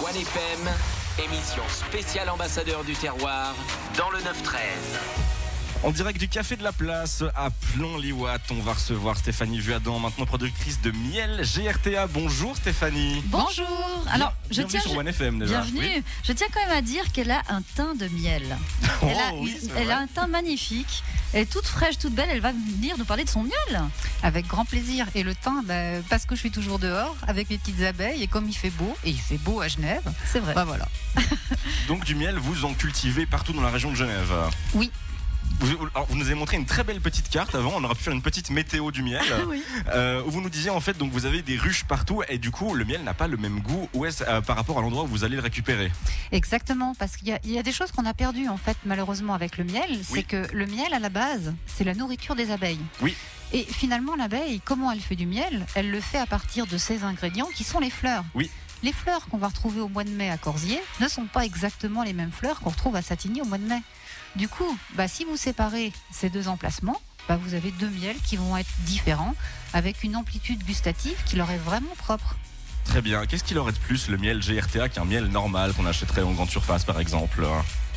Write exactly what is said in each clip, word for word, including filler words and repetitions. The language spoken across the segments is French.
One F M, émission spéciale ambassadeur du terroir dans le neuf treize. En direct du Café de la Place à Plon-Liwat, on va recevoir Stéphanie Vuadan, maintenant productrice de miel G R T A. Bonjour Stéphanie. Bonjour. Alors, je bienvenue tiens sur One F M déjà. Bienvenue. Oui. Je tiens quand même à dire qu'elle a un teint de miel. Oh, elle a, oui, c'est elle vrai. a un teint magnifique. Elle est toute fraîche, toute belle. Elle va venir nous parler de son miel. Avec grand plaisir. Et le teint, bah, parce que je suis toujours dehors avec mes petites abeilles et comme il fait beau, et il fait beau à Genève, C'est vrai. bah voilà. Donc du miel, vous en cultivez partout dans la région de Genève. Oui. Vous, alors, vous nous avez montré une très belle petite carte avant, on aurait pu faire une petite météo du miel. Oui. Euh, où vous nous disiez en fait, donc vous avez des ruches partout et du coup le miel n'a pas le même goût où est-ce, euh, par rapport à l'endroit où vous allez le récupérer. Exactement, parce qu'il y a, il y a des choses qu'on a perdues en fait malheureusement avec le miel. C'est Oui. que le miel à la base, c'est la nourriture des abeilles. Oui. Et finalement l'abeille, comment elle fait du miel? Elle le fait à partir de ces ingrédients qui sont les fleurs. Oui. Les fleurs qu'on va retrouver au mois de mai à Corsier ne sont pas exactement les mêmes fleurs qu'on retrouve à Satigny au mois de mai. Du coup, bah, si vous séparez ces deux emplacements, bah, vous avez deux miels qui vont être différents, avec une amplitude gustative qui leur est vraiment propre. Très bien, qu'est-ce qu'il aurait de plus le miel G R T A qu'un miel normal qu'on achèterait en grande surface par exemple?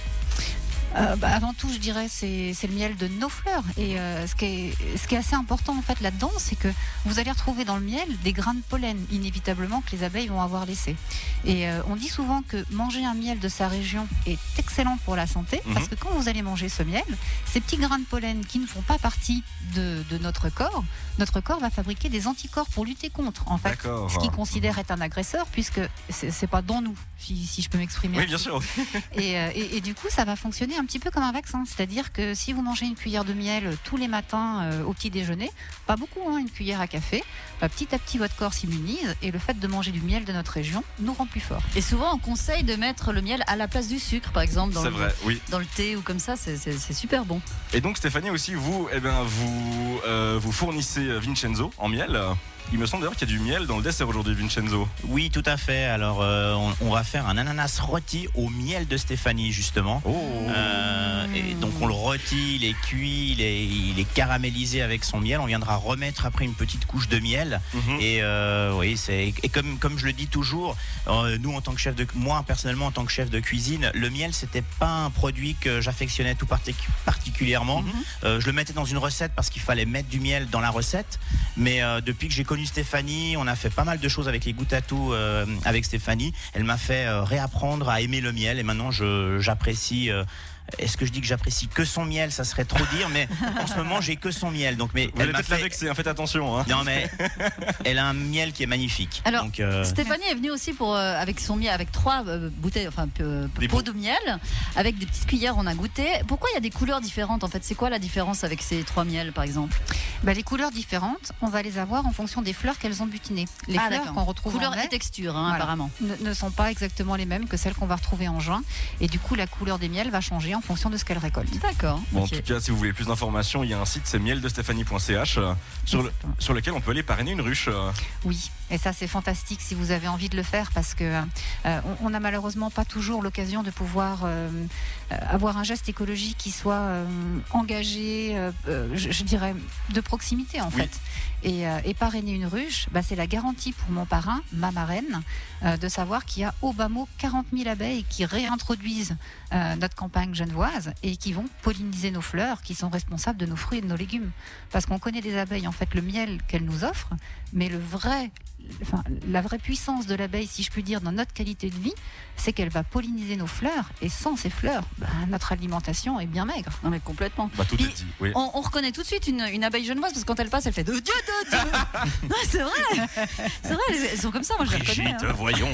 Euh, bah, avant tout, je dirais, c'est c'est le miel de nos fleurs. Et euh, ce, qui est, ce qui est assez important en fait là-dedans, c'est que vous allez retrouver dans le miel des grains de pollen, inévitablement, que les abeilles vont avoir laissés. Et euh, on dit souvent que manger un miel de sa région est excellent pour la santé, Mhm. parce que quand vous allez manger ce miel, ces petits grains de pollen qui ne font pas partie de, de notre corps, notre corps va fabriquer des anticorps pour lutter contre, en fait, D'accord. ce qu'il considère être un agresseur, puisque c'est c'est pas dans nous, si, si je peux m'exprimer. Oui ainsi. bien sûr. Et, euh, et, et du coup, ça va fonctionner un petit peu comme un vaccin. C'est-à-dire que si vous mangez une cuillère de miel tous les matins euh, au petit déjeuner, pas beaucoup, hein, une cuillère à café, bah, petit à petit votre corps s'immunise et le fait de manger du miel de notre région nous rend plus forts. Et souvent, on conseille de mettre le miel à la place du sucre, par exemple, dans, C'est le, vrai, oui. dans le thé ou comme ça. C'est, c'est, c'est super bon. Et donc Stéphanie aussi, vous, eh ben, vous, euh, vous fournissez Vincenzo en miel. Il me semble d'ailleurs qu'il y a du miel dans le dessert aujourd'hui, Vincenzo. Oui, tout à fait. Alors, euh, on, on va faire un ananas rôti au miel de Stéphanie, justement. Oh. Euh, et donc, on le rôtit, il est cuit, il est, il est caramélisé avec son miel. On viendra remettre après une petite couche de miel. Mhm. Et euh, oui, c'est et comme comme je le dis toujours, euh, nous en tant que chef de, moi personnellement en tant que chef de cuisine, le miel c'était pas un produit que j'affectionnais tout particu- particulièrement. Mhm. Euh, je le mettais dans une recette parce qu'il fallait mettre du miel dans la recette. Mais euh, depuis que j'ai connu Stéphanie, on a fait pas mal de choses avec les gouttes à tout euh, avec Stéphanie. Elle m'a fait euh, réapprendre à aimer le miel et maintenant je j'apprécie. Euh, Est-ce que je dis que j'apprécie que son miel? Ça serait trop dire, mais en ce moment j'ai que son miel. Donc, mais Vous elle allez m'a peut-être la fait. vexer, hein, faites attention. Hein. Non mais elle a un miel qui est magnifique. Alors, Donc, euh, Stéphanie est venue aussi pour, euh, avec son miel, avec trois euh, bouteilles, enfin euh, Des pots pots. de miel, avec des petites cuillères. On a goûté. Pourquoi il y a des couleurs différentes en fait? C'est quoi la différence avec ces trois miels, par exemple? Bah, les couleurs différentes, on va les avoir en fonction des fleurs qu'elles ont butinées. Les Ah, fleurs d'accord. qu'on retrouve Couleur en mai et texture, hein, Voilà. apparemment. ne, ne sont pas exactement les mêmes que celles qu'on va retrouver en juin. Et du coup, la couleur des miels va changer en fonction de ce qu'elles récoltent. D'accord. Bon, ok. En tout cas, si vous voulez plus d'informations, il y a un site, c'est miel de stéphanie point c h, euh, sur, le- Exactement. sur lequel on peut aller parrainer une ruche. euh. Oui, et ça c'est fantastique si vous avez envie de le faire parce que euh, on n'a malheureusement pas toujours l'occasion de pouvoir euh, euh, avoir un geste écologique qui soit euh, engagé, euh, euh, je, je dirais, de proximité en Oui. fait. Et, euh, et parrainer une ruche, bah, c'est la garantie pour mon parrain, ma marraine, euh, de savoir qu'il y a au bas mot quarante mille abeilles qui réintroduisent euh, notre campagne genevoise et qui vont polliniser nos fleurs, qui sont responsables de nos fruits et de nos légumes. Parce qu'on connaît des abeilles, en fait, le miel qu'elles nous offrent, mais le vrai, enfin, la vraie puissance de l'abeille, si je puis dire, dans notre qualité de vie, c'est qu'elle va polliniser nos fleurs. Et sans ces fleurs, bah, notre alimentation est bien maigre. Non mais complètement. Bah, tout Puis, est dit. Oui. On, on reconnaît tout de suite une, une abeille genevoise parce que quand elle passe, elle fait de Dieu, de Dieu. Non, c'est vrai, c'est vrai, elles, elles sont comme ça. Moi, je les reconnais. Brigitte, hein. voyons.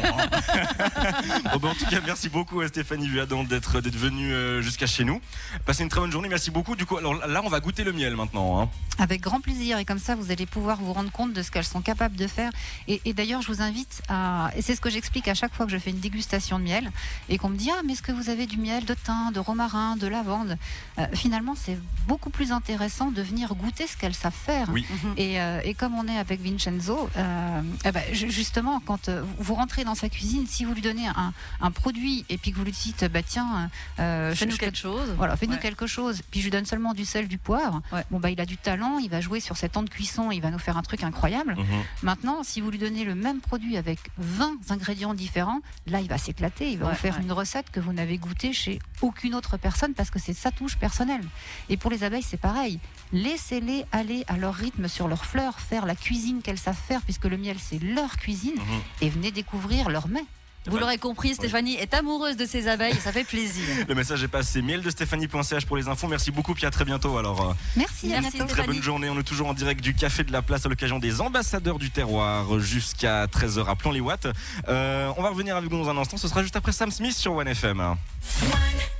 hein. Bon, bah, en tout cas, merci beaucoup à Stéphanie Vuadan d'être d'être venue euh, jusqu'à chez nous. Passez une très bonne journée, merci beaucoup. Du coup, alors là, on va goûter le miel maintenant. Hein. Avec grand plaisir. Et comme ça, vous allez pouvoir vous rendre compte de ce qu'elles sont capables de faire. Et, et d'ailleurs, je vous invite à... Et c'est ce que j'explique à chaque fois que je fais une dégustation de miel et qu'on me dit « Ah, mais est-ce que vous avez du miel de thym, de romarin, de lavande ?» euh, Finalement, c'est beaucoup plus intéressant de venir goûter ce qu'elles savent faire. Oui. Mhm. Et, euh, et comme on est avec Vincenzo, euh, eh ben, ju- justement, quand euh, vous rentrez dans sa cuisine, si vous lui donnez un, un produit et puis que vous lui dites, bah tiens, euh, je- Fais-nous je- quelque chose. voilà, fais-nous Ouais. quelque chose, puis je lui donne seulement du sel, du poivre, Ouais. bon bah il a du talent, il va jouer sur ses temps de cuisson, il va nous faire un truc incroyable. Mhm. Maintenant, si vous lui lui donnez le même produit avec vingt ingrédients différents, là, il va s'éclater. Il va Ouais, vous faire ouais. une recette que vous n'avez goûtée chez aucune autre personne parce que c'est sa touche personnelle. Et pour les abeilles, c'est pareil. Laissez-les aller à leur rythme sur leurs fleurs, faire la cuisine qu'elles savent faire, puisque le miel, c'est leur cuisine, Mhm. et venez découvrir leur mets. Vous l'aurez compris, Stéphanie est amoureuse de ses abeilles, ça fait plaisir. Le message est passé. miel de stéphanie point c h pour les infos. Merci beaucoup, puis à très bientôt. Alors, euh, Merci, à Merci, bientôt. très Stéphanie. bonne journée. On est toujours en direct du Café de la Place à l'occasion des ambassadeurs du terroir jusqu'à treize heures. Appelons les watts. Euh, on va revenir avec vous dans un instant. Ce sera juste après Sam Smith sur One F M. One